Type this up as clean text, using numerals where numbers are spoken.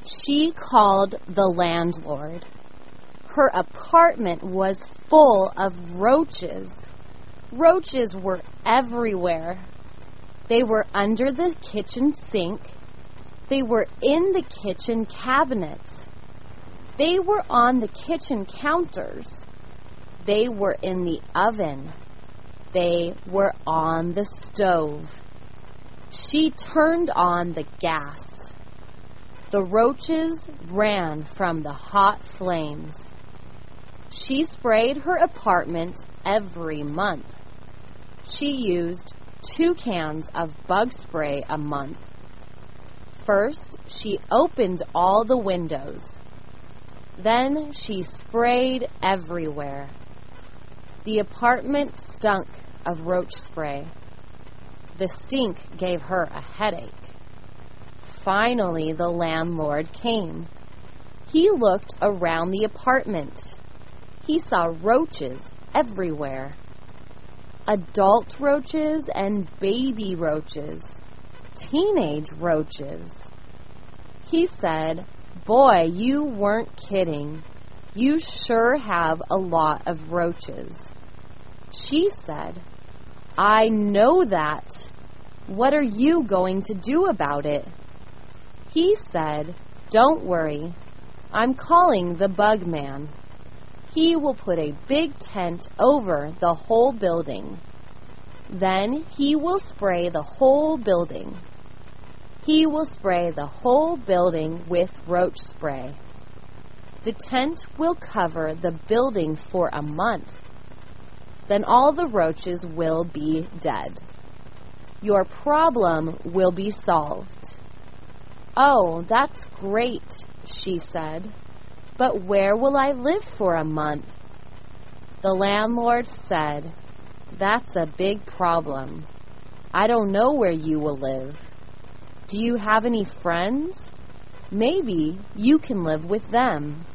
She called the landlord. Her apartment was full of roaches. Roaches were everywhere. They were under the kitchen sink. They were in the kitchen cabinets. They were on the kitchen counters. They were in the oven. They were on the stove. She turned on the gas. The roaches ran from the hot flames. She sprayed her apartment every month. She used 2 cans of bug spray a month. First, she opened all the windows. Then she sprayed everywhere. The apartment stunk of roach spray. The stink gave her a headache. Finally, the landlord came. He looked around the apartment. He saw roaches everywhere. Adult roaches and baby roaches. Teenage roaches. He said, "Boy, you weren't kidding. You sure have a lot of roaches." She said, "I know that. What are you going to do about it?" He said, "Don't worry. I'm calling the bug man. He will put a big tent over the whole building. Then he will spray the whole building. He will spray the whole building with roach spray. The tent will cover the building for a month. Then all the roaches will be dead. Your problem will be solved." "Oh, that's great," she said. "But where will I live for a month?" The landlord said, "That's a big problem. I don't know where you will live. Do you have any friends? Maybe you can live with them."